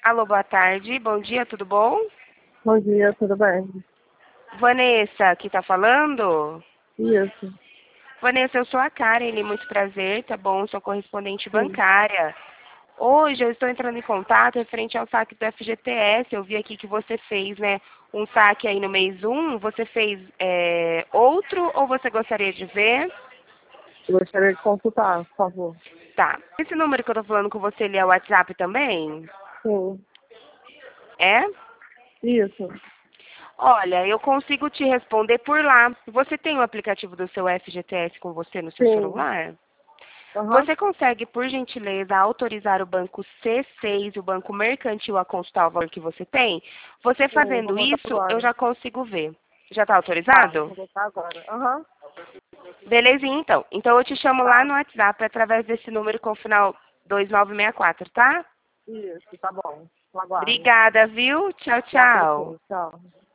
Alô, boa tarde. Bom dia, tudo bom? Bom dia, tudo bem? Vanessa, que tá falando? Isso, Vanessa, eu sou a Karen, muito prazer, tá bom? Sou correspondente sim. bancária. Hoje eu estou entrando em contato referente ao saque do FGTS. Eu vi aqui que você fez, né, um saque aí no mês 1. Você fez outro ou você gostaria de ver? Gostaria de consultar, por favor. Tá. Esse número que eu tô falando com você, ele é o WhatsApp também? Sim, É? isso. Olha, eu consigo te responder por lá. Você tem o aplicativo do seu FGTS com você no seu Sim. celular? Aham. Você consegue, por gentileza, autorizar o banco C6 e o banco mercantil a consultar o valor que você tem? Você Sim, vou fazendo botar isso, eu agora. já consigo ver. Já está Tá, autorizado? vou botar agora. Aham. Belezinha, então. Então eu te chamo lá Tá. no WhatsApp através desse número com o final 2964, tá? Isso, tá bom. Aguardo. Obrigada, viu? Tchau, Tá, pra tchau. você. Tchau.